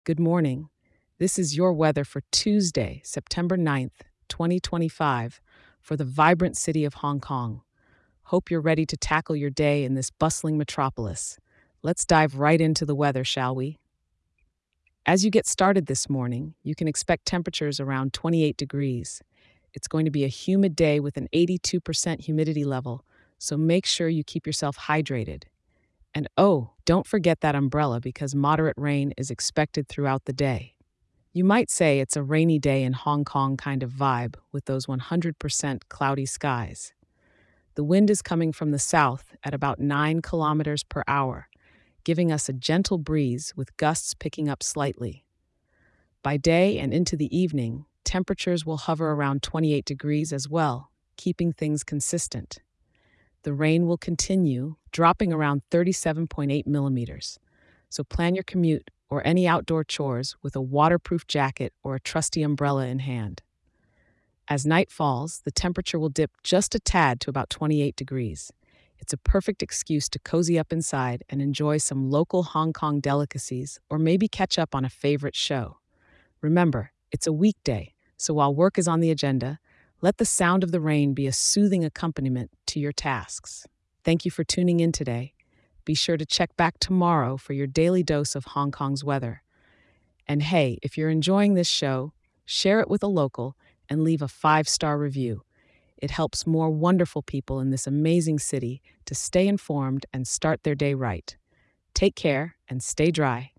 Good morning. This is your weather for Tuesday, September 9th, 2025, for the vibrant city of Hong Kong. Hope you're ready to tackle your day in this bustling metropolis. Let's dive right into the weather, shall we? As you get started this morning, you can expect temperatures around 28 degrees. It's going to be a humid day with an 82% humidity level, so make sure you keep yourself hydrated. And oh, don't forget that umbrella because moderate rain is expected throughout the day. You might say it's a rainy day in Hong Kong kind of vibe with those 100% cloudy skies. The wind is coming from the south at about 9 kilometers per hour, giving us a gentle breeze with gusts picking up slightly. By day and into the evening, temperatures will hover around 28 degrees as well, keeping things consistent. The rain will continue, dropping around 37.8 millimeters. So plan your commute or any outdoor chores with a waterproof jacket or a trusty umbrella in hand. As night falls, the temperature will dip just a tad to about 28 degrees. It's a perfect excuse to cozy up inside and enjoy some local Hong Kong delicacies or maybe catch up on a favorite show. Remember, it's a weekday, so while work is on the agenda, let the sound of the rain be a soothing accompaniment to your tasks. Thank you for tuning in today. Be sure to check back tomorrow for your daily dose of Hong Kong's weather. And hey, if you're enjoying this show, share it with a local and leave a 5-star review. It helps more wonderful people in this amazing city to stay informed and start their day right. Take care and stay dry.